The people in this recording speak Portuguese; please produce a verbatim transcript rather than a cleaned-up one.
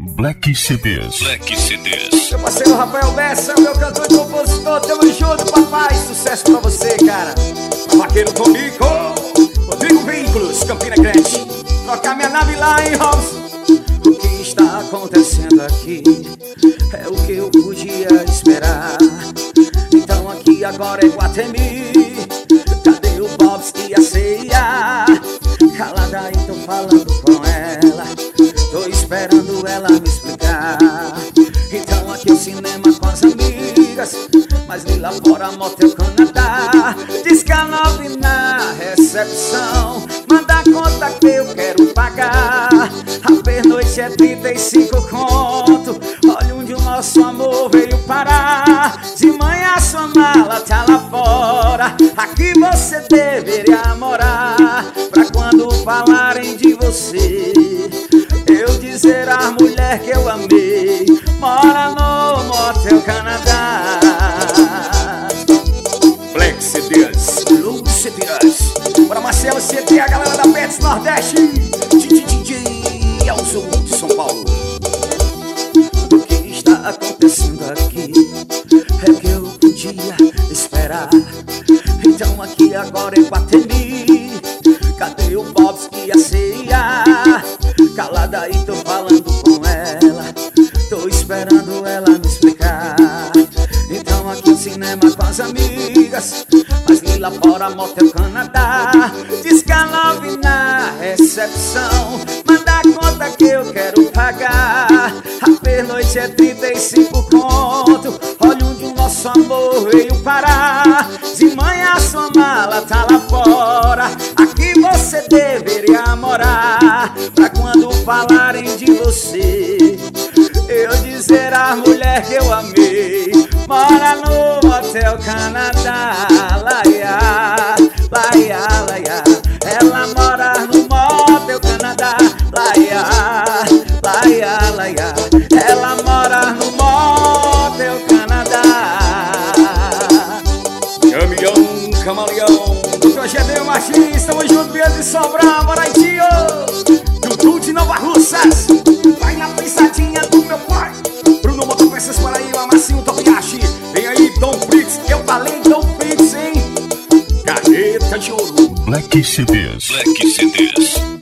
Black C Ds. Black C Ds. Meu parceiro Rafael Bessa, meu cantor e compositor, tamo junto, papai. Sucesso pra você, cara. Vaqueiro Tonico, Rodrigo Veículos, Campina Grande. Trocar minha nave lá em House. O que está acontecendo aqui é o que eu podia esperar. Então aqui agora é Guatemi. Cadê o Bob's e a C e A? Calada aí, tô falando com ela. Tô esperando ela me explicar. Então aqui é o cinema com as amigas, mas ali lá fora Motel Canadá. Diz que a nove na recepção manda a conta que eu quero pagar. A pernoite é trinta e cinco conto. Olha onde o nosso amor veio parar. De manhã sua mala tá lá fora. Aqui você deveria morar. Pra quando falarem de você, eu dizer à mulher que eu amei, mora no Motel Canadá. Black C Ds, Blue C Ds. Bora Marcelo C T, a galera da Pets Nordeste. D J Elzo de São Paulo. O que está acontecendo aqui é que eu podia esperar. Então aqui agora é Guatemi. Cadê o Bob's e a C e A? Calada aí, tô falando com ela. Tô esperando ela me explicar. Então aqui o cinema com as amigas, mas ali lá fora Motel Canadá. Diz que a nove na recepção manda a conta que eu quero pagar. A pernoite é trinta e cinco conto. Olha onde o nosso amor veio parar. De manhã sua mala tá lá fora. Aqui você deveria morar. Pra quando falarem de você, eu dizer à mulher que eu amei, mora no Motel Canadá. Laia, laia, laia. Ela mora no Motel Canadá. Laia, laia, laia. Ela mora no Motel Canadá. Caminhão, camaleão, doutor Gedeon Martins, tamo junto, Pedro de Sobral, Moraitinho. Dudu de Nova Russas, vai na pensadinha do meu pai. Bruno Motopeças Paraíba, Marcinho Tobiashi. Vem aí, Dom Fritz, eu falei Dom Fritz, hein? Caneta de ouro. Black C Ds. Black C Ds.